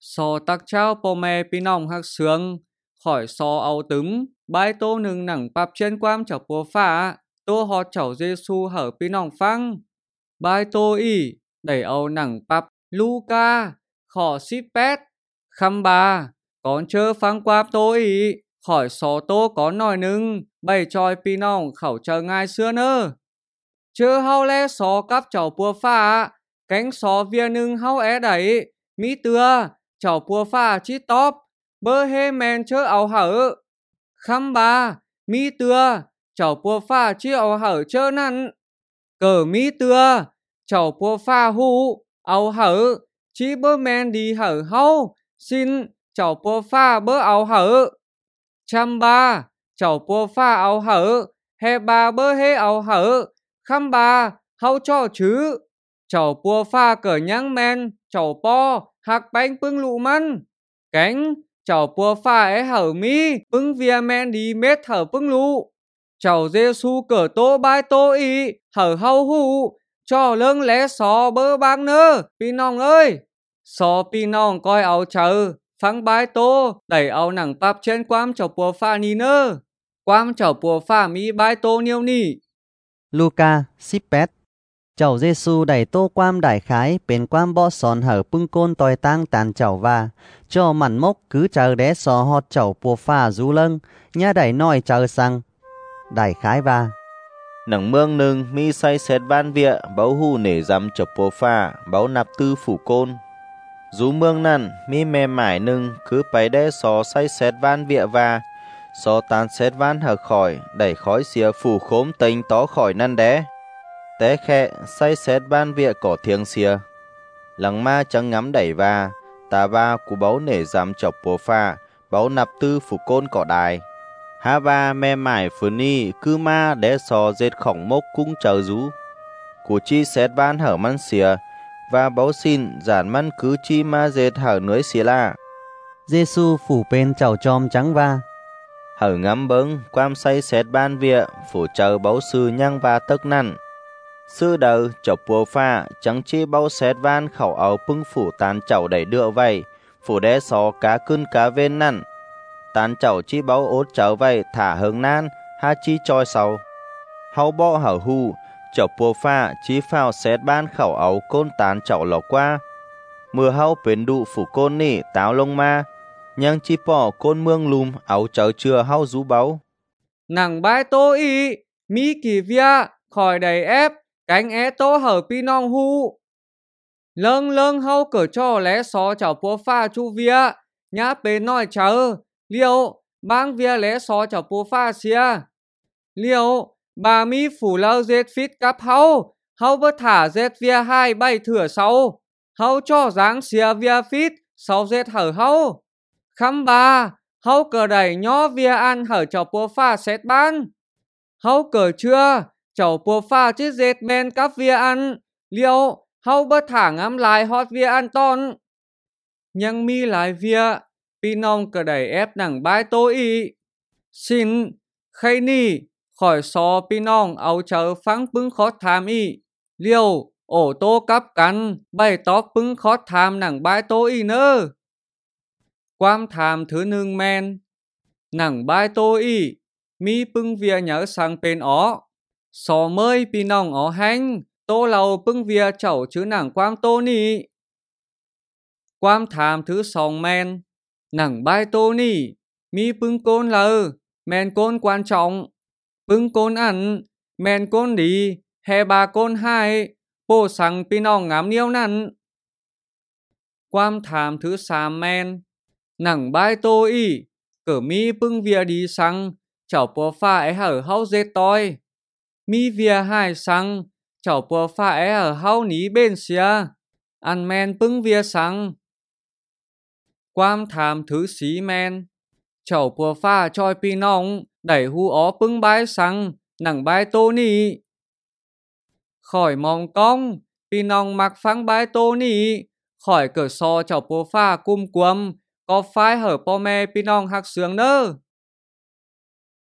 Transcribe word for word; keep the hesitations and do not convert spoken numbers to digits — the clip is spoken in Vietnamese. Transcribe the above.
So tắc trao po me pi nong hắc sướng, khỏi so áo tứng, bái tô nừng nẳng bạp trên quam chảo pua phả, tô họt chảo Giêsu hở pi nong phăng. Bái tô y, đẩy áo nẳng bạp, Luca, khỏ ship pet, khăm bà, con chơ phăng quam tô y, khỏi so tô có nòi nừng, bày tròi pi nong khẩu chờ ngài xưa nơ. Chơ hao lẽ so cắp chảo pua phả, cánh so vía nừng hao é đẩy, mỹ tưa, chảo pua phà chi top, bơ hê men chơ áo hở. Khăm bà, mi tưa, chảo pua phà chi áo hở chơ nặn. Cờ mi tưa, chảo pua phà hụ, áo hở, chi bơ men đi hở hâu, xin, chảo pua phà bơ áo hở. Chăm bà, chảo pua phà áo hở, hè bà bơ hê áo hở, khăm bà, hâu cho chứ. Chảo pua phà cỡ nhang men, chảo po, hạc bánh bưng lụ măn. Cánh, chảo pua phà é hở mi, bưng vía men đi mết hở bưng lụ. Chảo Giêsu cỡ tô bái tô y, hở hâu hụ, cho lưng lẽ xò bơ bang nơ, pi nong ơi. Xò pi nong coi áo chờ, phăng bái tô, đẩy áo nẳng bạp trên quam chảo pua phà ni nơ. Quam chảo pua phà mi bái tô niêu nỉ. Luca, Sipet เจ้าเยซูได้โต้ความได้ขายเป็นความบ่สอนเหอปึ้งโกนต่อยตั้งตานเจ้าว่าเจ้ามันมกคือเจอแดสอฮอดเจ้าปัวฟ้าจูเลิงย่าได้น้อยเจอสังได้ขายว่า Nắng mương nừng mi say xét ban vịa báo hù nể dăm chập bố pha báo nạp tư phủ côn. Dù mương nằn mi mè mải nừng cứ bày đe xó say xét van vịa và xó tán xét van hở khỏi đẩy khói xìa phủ khốm tình tó khỏi năn đé. Té khẹ say xét ban vịa cỏ thiêng xìa. Lăng ma chẳng ngắm đẩy và tà ba cú báo nể dăm chập bố pha báo nạp tư phủ côn cỏ đài. Há ba mẹ mải phứ ni cứ ma đế sò dệt khổng mốc cũng chờ rú. Cú chi xét ban hở măn xìa và báo xin giản măn cứ chi ma dệt hở nưới xìa la. Giêsu phủ bên chào chom trắng va. Hở ngắm bấng quam say xét ban vịa phủ chờ báo sư nhang và tức năn. Sư đầu chọc bùa pha chẳng chi báo xét van khẩu áo bưng phủ tán chậu đẩy đựa vầy phủ đế sò cá cưng cá vên năn. Tán chậu chi báo ốt chậu vầy thả hướng nan ha chi choi sau. Hau bọ hở hù chậu bùa pha chi phao xét ban khẩu áo côn tán chậu lọ qua. Mưa hau bến đụ phủ côn nỉ táo lông ma. Nhưng chi bỏ côn mương lùm áo chậu chưa hau rú báu. Nằng bái tô y, mi kỳ vía, khỏi đầy ép, cánh é tô hở pi nong hu. Lâng lâng hau cỡ cho lẽ xó chảo pua pha chu vía, nhá bê nói chờ, liệu, bang vía lẽ xó chảo pua pha xìa. Liệu, bà mi phủ lâu dết phít cắp hau, hau bớt thả dết vía hai bay thửa sau, hau cho dáng xìa vía phít, sau dết hở hau. Khăm bà, hau cờ đẩy nhó vía ăn hở chảo pua pha xét ban. Hau cờ chưa, chảo pua pha chít dết men cắp vía ăn, liệu, hau bớt thả ngắm lại hót vía ăn ton. Nhưng mi lại vía, pi nong cờ đẩy ép nằng bái tô y. Xin, khay ni, khỏi xó pi nong áo chờ phăng bưng khót tham y. Liêu, ổ tô cắp cắn, bày tó bưng khót tham nằng bái tô y nơ. Quam tham thứ nương men. Nằng bái tô y, mi bưng vía nhớ sang bên ó. Xó mới pi nong ó hành, tô lầu bưng vía chậu chứ nằng quam tô ni. Quam tham thứ song men. Nằng bái tô ni, mi bưng côn lờ, men côn quan trọng. Bưng côn ăn, men côn đi, hè bà côn hai, bố sang pi nong ngắm niêu năn. Quam tham thứ sam men. Nằng bái tô y, cỡ mi bưng vía đi sang, chảo pua pha é hở hau dết toi. Mi vía hai sang, chảo pua pha é hở hau ní bên xìa, ăn men bưng vía sang. Quam tham thứ xí men. Chảo pua pha choi pi nong, đẩy hu ó bưng bái sang, nằng bái tô ni. Khỏi mong cong, pi nong mặc phăng bái tô ni, khỏi cỡ so chảo pua pha cung quâm, có phái hở po me pi nong hạc sướng nơ.